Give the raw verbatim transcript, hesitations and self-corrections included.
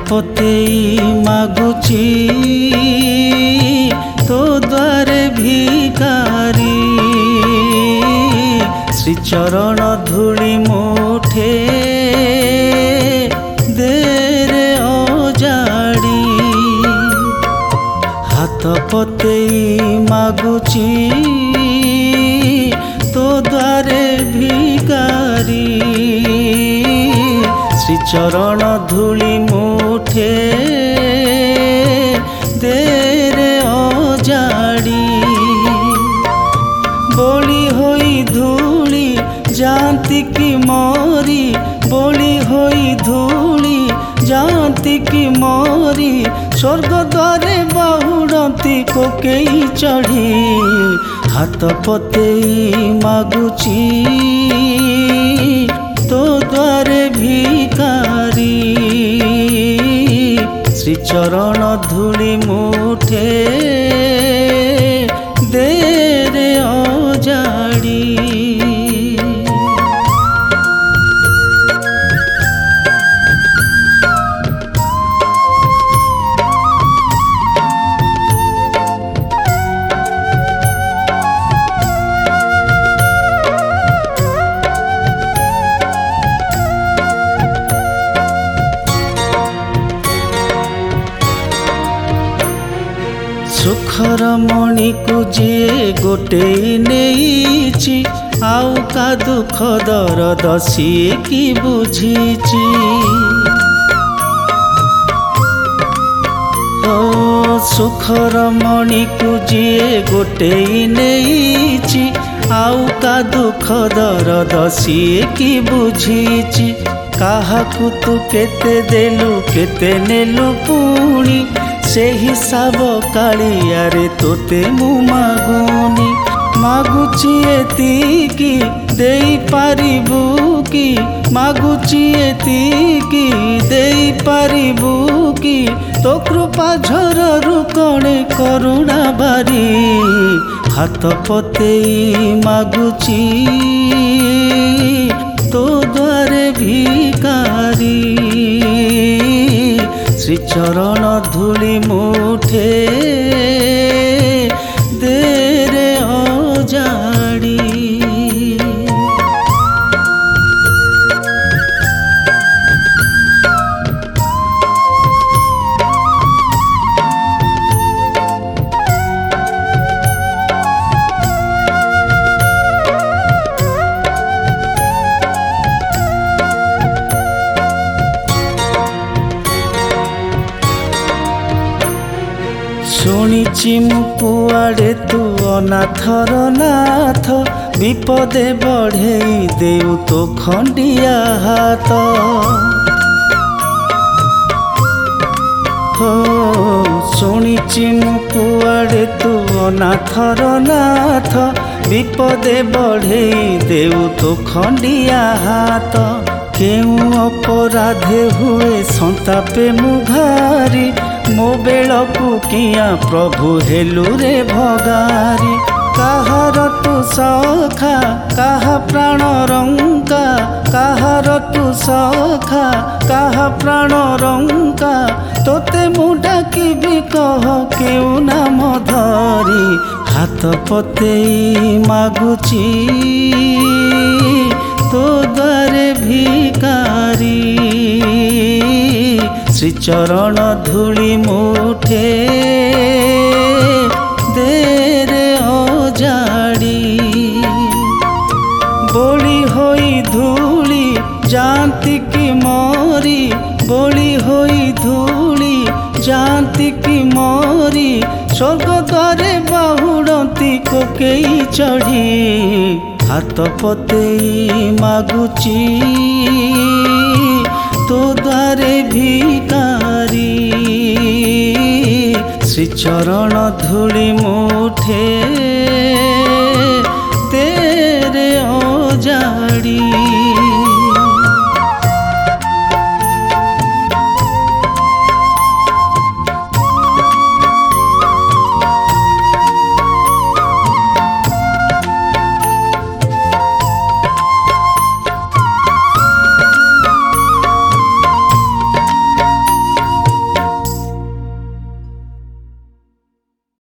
ପତେଇ ମାଗୁଛି ତୋ ଦ୍ୱାରେ ଭିକାରୀ। ଶ୍ରୀଚରଣ ଧୂଳି ମୁଠେ ଦେରେ ଅଜାଡ଼ି। ହାତ ପତେଇ ମାଗୁଛି ତୋ ଦ୍ୱାରେ ଭିକାରୀ। ଶ୍ରୀଚରଣ ଧୂଳି ମୁଠେ ଦେରେ ଅଜାଡ଼ି। ବଳି ହୋଇ ଧୂଳି ଯାଆନ୍ତି କି ମରି, ବଳି ହୋଇ ଧୂଳି ଯାଆନ୍ତି କି ମରି। ସ୍ୱର୍ଗ ଦ୍ୱାରେ ବାହୁଡ଼ନ୍ତି କୋକେଇ ଚଢ଼ି। ହାତ ପତେଇ ମାଗୁଛି ତୋ ଦ୍ୱାରେ ଭିକାରୀ। ଶ୍ରୀଚରଣ ଧୂଳି ମୁଠେ ଦେରେ ଅଜାଡ଼ି। ସୁଖର ମଣିକୁ ଯିଏ ଗୋଟେଇ ନେଇଛି, ଆଉ କା ଦୁଃଖ ଦରଦ ସିଏ କି ବୁଝିଛି। ଓ ସୁଖର ମଣିକୁ ଯିଏ ଗୋଟେଇ ନେଇଛି, ଆଉ କା ଦୁଃଖ ଦରଦ ସିଏ କି ବୁଝିଛି। କାହାକୁ ତୁ କେତେ ଦେଲୁ କେତେ ନେଲୁ ପୁଣି, ସେ ହିସାବ କାଳିଆରେ ତୋତେ ମୁଁ ମାଗୁନି। ମାଗୁଛି ଏତିକି ଦେଇପାରିବୁ କି, ମାଗୁଛି ଏତିକି ଦେଇପାରିବୁ କି। ତୋ କୃପା ଝରରୁ କଣେ କରୁଣା ବାରି। ହାତ ପତେଇ ମାଗୁଛି ତୋ ଦ୍ୱାରେ ଭିକାରୀ। ଶ୍ରୀଚରଣ ଧୂଳି ମୁଠେ ଦେରେ ଅଜାଡ଼ି। ଶୁଣିଛି ମୁଁ କୁଆଡ଼େ ତୁ ଅନାଥର ନାଥ, ବିପଦେ ବଢ଼େଇ ଦେଉ ତୋ ଖଣ୍ଡିଆ ହାତ। ହୋ ଶୁଣିଛି ମୁଁ କୁଆଡ଼େ ତୁ ଅନାଥର ନାଥ, ବିପଦେ ବଢ଼େଇ ଦେଉ ତୋ ଖଣ୍ଡିଆ ହାତ। କେଉଁ ଅପରାଧେ ହୁଏ ସନ୍ତାପେ ମୁଁ ଭାରି, ମୋ ବେଳକୁ କିଆଁ ପ୍ରଭୁ ହେଲୁ ରେ ଭଗାରି। କାହାର ତୁ ସଖା କାହା ପ୍ରାଣ ରଙ୍କା, କାହାର ତୁ ସଖା କାହା ପ୍ରାଣ ରଙ୍କା। ତୋତେ ମୁଁ ଡାକିବି କହ କେଉଁ ନାମ ଧରି। ହାତ ପତେଇ ମାଗୁଛି ତୋ ଦ୍ୱାରେ ଭିକାରୀ। ଶ୍ରୀଚରଣ ଧୂଳି ମୁଠେ ଦେରେ ଅଜାଡ଼ି। ବଳି ହୋଇ ଧୂଳି ଯାଆନ୍ତି କି ମରି, ବଳି ହୋଇ ଧୂଳି ଯାଆନ୍ତି କି ମରି। ସ୍ୱର୍ଗ ଦ୍ୱାରେ ବାହୁଡ଼ନ୍ତି କୋକେଇ ଚଢ଼ି। ହାତ ପତେଇ ମାଗୁଛି ତୋ ଦ୍ୱାରେ ଭିକାରୀ। ଶ୍ରୀଚରଣ ଧୂଳି ମୁଠେ